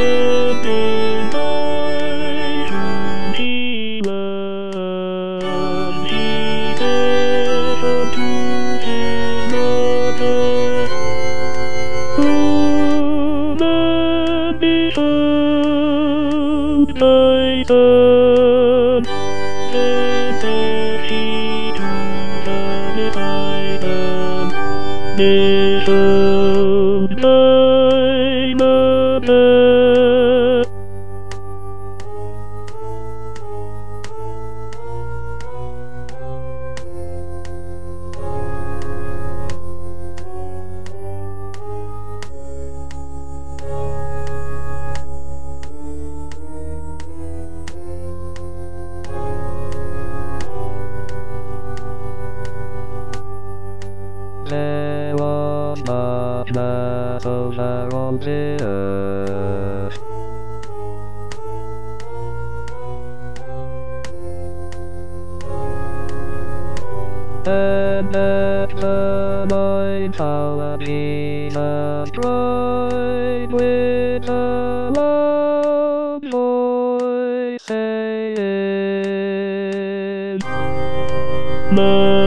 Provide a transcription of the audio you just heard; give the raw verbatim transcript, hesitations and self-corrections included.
There was much mass over on the earth. And at the night tower Jesus cried with a loud voice saying,